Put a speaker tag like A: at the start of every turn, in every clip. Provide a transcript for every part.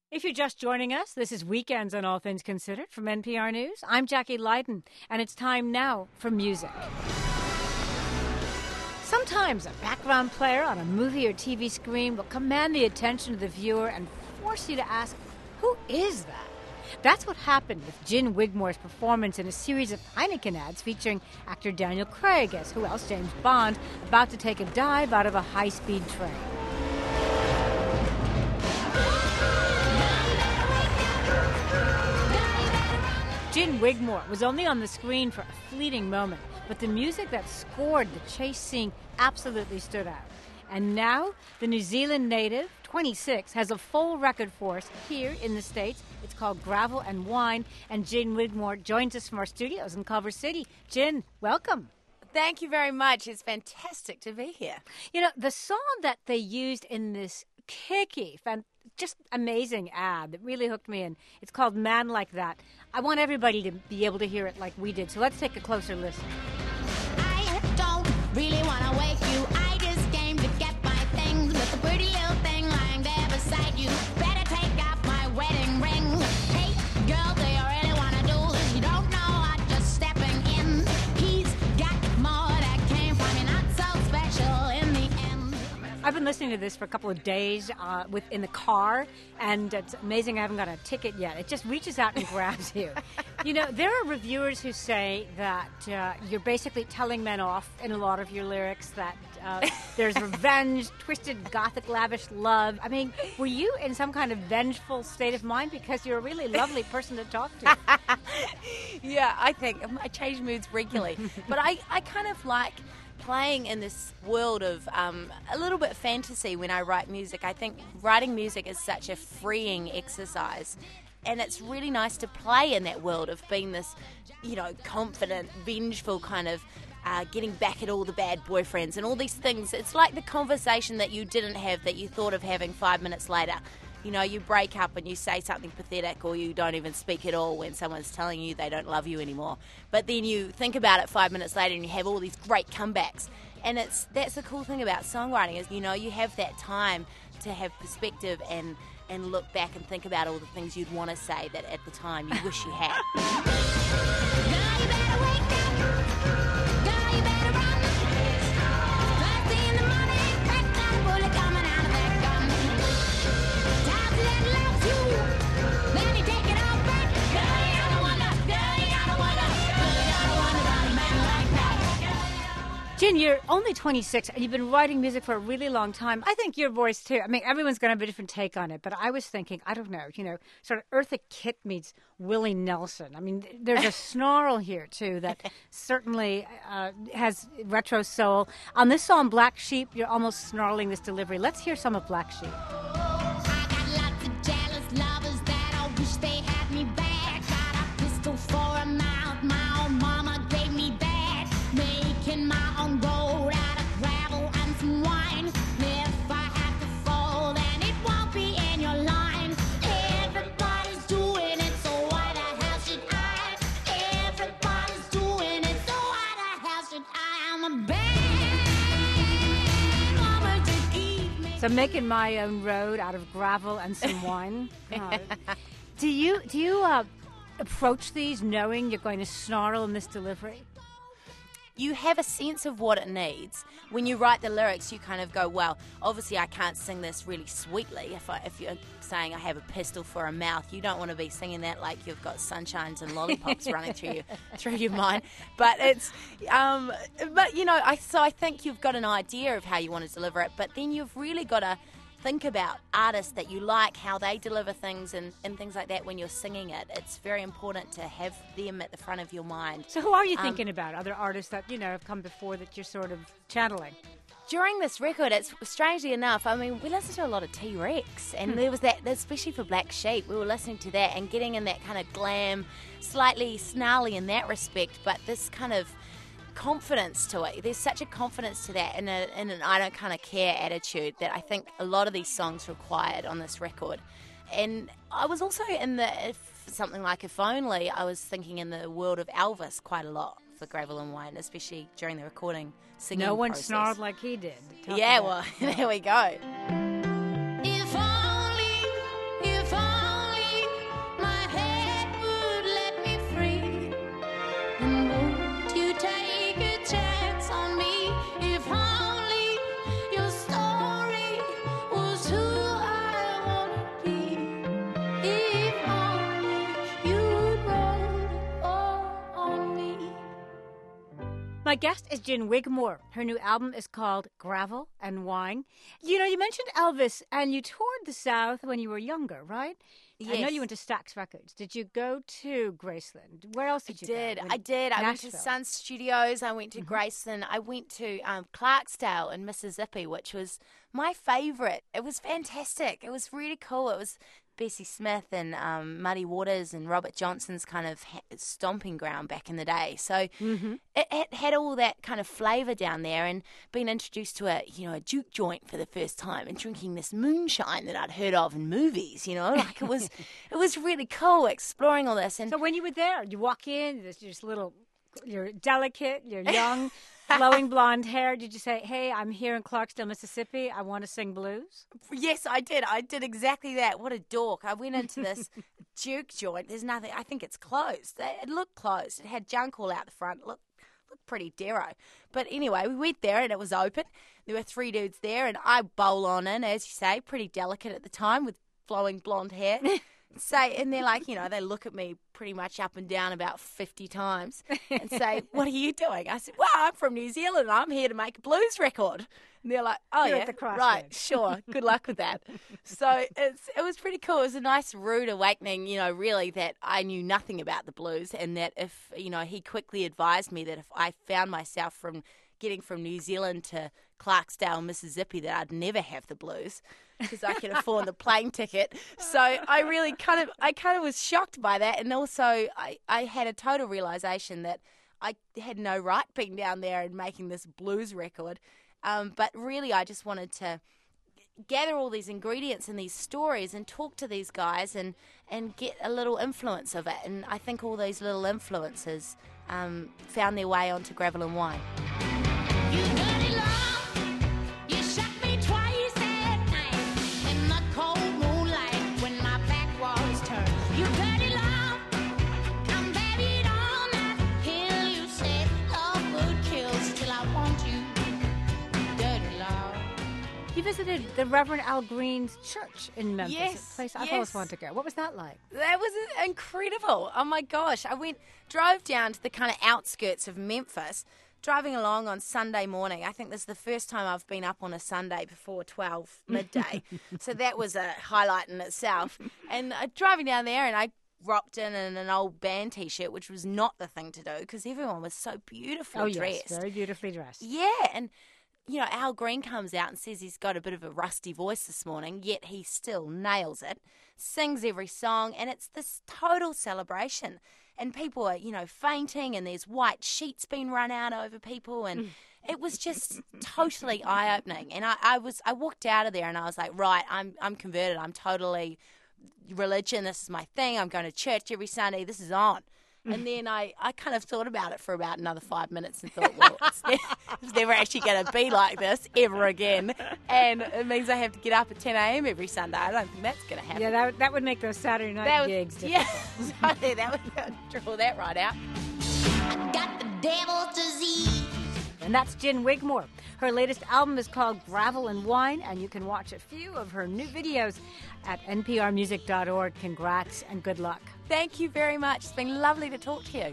A: If you're just joining us, this is Weekends on All Things Considered from NPR News. I'm Jackie Leiden, and it's time now for music. Sometimes a background player on a movie or TV screen will command the attention of the viewer and force you to ask, who is that? That's what happened with Gin Wigmore's performance in a series of Heineken ads featuring actor Daniel Craig as who else? James Bond, about to take a dive out of a high-speed train. Gin Wigmore was only on the screen for a fleeting moment, but the music that scored the chase scene absolutely stood out. And now, the New Zealand native, 26, has a full record force here in the States. It's called Gravel and Wine, and Gin Wigmore joins us from our studios in Culver City. Gin, welcome.
B: Thank you very much. It's fantastic to be here.
A: You know, the song that they used in this kicky, just amazing ad that really hooked me in, it's called Man Like That. I want everybody to be able to hear it like we did, so let's take a closer listen.
C: I don't really want to wake you. I just came to get my things with the pretty little thing lying there beside you. Better take off my wedding ring. Hey, girl, do you really want to do this? You don't know I'm just stepping in. He's got more that came from you, not so special in the end.
A: I've been listening to this for a couple of days in the car, and it's amazing I haven't got a ticket yet. It just reaches out and grabs you. You know, there are reviewers who say that you're basically telling men off in a lot of your lyrics, that there's revenge, twisted, gothic, lavish love. I mean, were you in some kind of vengeful state of mind? Because you're a really lovely person to talk to.
B: Yeah, I think I change moods regularly. But I kind of like playing in this world of a little bit fantasy when I write music. I think writing music is such a freeing exercise, and it's really nice to play in that world of being this, confident, vengeful kind of getting back at all the bad boyfriends and all these things. It's like the conversation that you didn't have that you thought of having 5 minutes later. You know, you break up and you say something pathetic, or you don't even speak at all when someone's telling you they don't love you anymore. But then you think about it 5 minutes later and you have all these great comebacks. And that's the cool thing about songwriting is, you have that time to have perspective and look back and think about all the things you'd want to say that at the time you wish you had.
C: Girl, you better wake up. Girl, you better run. First thing in the morning, crack that bullet coming out of that gun. Time to let love's you. Then you take it all back. Girl, you gotta wonder. Girl, you gotta wonder. Girl, you gotta wonder about a man like that.
A: Gin, you're only 26, and you've been writing music for a really long time. I think your voice, too. I mean, everyone's going to have a different take on it, but I was thinking, I don't know, sort of Eartha Kitt meets Willie Nelson. I mean, there's a snarl here, too, that certainly has retro soul. On this song, Black Sheep, you're almost snarling this delivery. Let's hear some of Black Sheep.
C: I got lots of jealous lovers that I wish they had me back. Got a pistol for a mouth, my own mama gave me that. Making my own road out of gravel and some wine. If I have to fall, then it won't be in your line. Everybody's doing it, so why the hell should I? Everybody's doing it, so why the hell should I? I'm a bad woman to keep me.
A: So making my own road out of gravel and some wine. Do you approach these knowing you're going to snarl in this delivery?
B: You have a sense of what it needs. When you write the lyrics, you kind of go, well, obviously I can't sing this really sweetly. If you're saying I have a pistol for a mouth, you don't want to be singing that like you've got sunshines and lollipops running through your mind. But it's, I think you've got an idea of how you want to deliver it. But then you've really got to think about artists that you like, how they deliver things and things like that when you're singing it. It's very important to have them at the front of your mind.
A: So who are you thinking about? Other artists that, have come before that you're sort of channeling?
B: During this record, it's strangely enough, I mean, we listened to a lot of T-Rex, and there was that, especially for Black Sheep, we were listening to that and getting in that kind of glam, slightly snarly in that respect, but this kind of confidence to it. There's such a confidence to that and an I don't kind of care attitude that I think a lot of these songs required on this record. And I was also something like If Only, I was thinking in the world of Elvis quite a lot for Gravel and Wine, especially during the recording singing
A: No one
B: process.
A: snarled like he did.
B: Yeah, well, there we go.
C: If only
A: My guest is Jen Wigmore. Her new album is called Gravel and Wine. You know, you mentioned Elvis, and you toured the South when you were younger, right?
B: Yes.
A: I know you went to Stax Records. Did you go to Graceland? Where else did you go?
B: I did. I went to
A: Nashville.
B: Sun Studios. I went to Graceland. I went to Clarksdale in Mississippi, which was my favourite. It was fantastic. It was really cool. It was Bessie Smith and Muddy Waters and Robert Johnson's kind of stomping ground back in the day. So it had all that kind of flavour down there, and being introduced to a juke joint for the first time and drinking this moonshine that I'd heard of in movies. Like it was really cool exploring all this. And
A: So when you were there, you walk in, there's just you're delicate, you're young, flowing blonde hair. Did you say, hey, I'm here in Clarksdale, Mississippi. I want to sing blues?
B: yes, I did. I did exactly that. What a dork. I went into this juke joint. There's nothing. I think it's closed. It looked closed. It had junk all out the front. Looked pretty darrow. But anyway, we went there and it was open. There were 3 dudes there, and I bowl on in, as you say, pretty delicate at the time with flowing blonde hair. And they're like, they look at me pretty much up and down about 50 times and say, what are you doing? I said, well, I'm from New Zealand. I'm here to make a blues record. And they're like, oh,
A: You're
B: yeah,
A: at the crossroads.
B: right, sure. Good luck with that. So it was pretty cool. It was a nice rude awakening, really, that I knew nothing about the blues, and that if, he quickly advised me that if I found myself from getting from New Zealand to Clarksdale, Mississippi, that I'd never have the blues because I could afford the plane ticket. So I really kind of was shocked by that, and also I had a total realization that I had no right being down there and making this blues record. But really, I just wanted to gather all these ingredients and these stories and talk to these guys and get a little influence of it. And I think all these little influences found their way onto Gravel and Wine.
C: You dirty love, you shot me twice at night in the cold moonlight when my back was turned. You dirty love, I'm buried on that hill. You said love would kill, still I want you. Dirty love.
A: You visited the Reverend Al Green's church in Memphis.
B: Yes,
A: A place I've
B: yes.
A: always wanted to go. What was that like?
B: That was incredible. Oh my gosh. I drove down to the kind of outskirts of Memphis, driving along on Sunday morning. I think this is the first time I've been up on a Sunday before 12 midday. So that was a highlight in itself. And driving down there, and I rocked in an old band T-shirt, which was not the thing to do because everyone was so beautifully dressed.
A: Yes, very beautifully dressed.
B: Yeah, and Al Green comes out and says he's got a bit of a rusty voice this morning, yet he still nails it, sings every song, and it's this total celebration. And people are, fainting, and there's white sheets being run out over people, and it was just totally eye-opening. And I walked out of there, and I was like, right, I'm converted. I'm totally religion. This is my thing. I'm going to church every Sunday. This is on. And then I kind of thought about it for about another 5 minutes and thought, well, it's never actually going to be like this ever again. And it means I have to get up at 10 a.m. every Sunday. I don't think that's going to happen.
A: Yeah, that would make those Saturday night gigs difficult.
B: Yeah, so that would draw that right out.
C: I got the devil's disease.
A: And that's Jen Wigmore. Her latest album is called Gravel and Wine, and you can watch a few of her new videos at nprmusic.org. Congrats and good luck.
B: Thank you very much. It's been lovely to talk to you.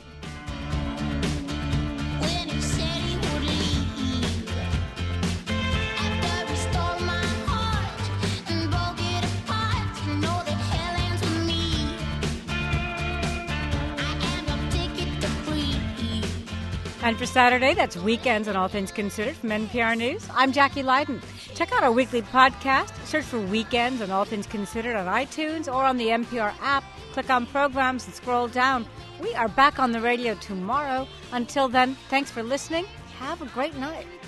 C: When he said he would leave, after he stole my heart and broke it apart, you know that hell ends with me. I am your ticket to free.
A: And for Saturday, that's Weekends on All Things Considered from NPR News. I'm Jackie Leiden. Check out our weekly podcast. Search for Weekends on All Things Considered on iTunes or on the NPR app. Click on programs and scroll down. We are back on the radio tomorrow. Until then, thanks for listening. Have a great night.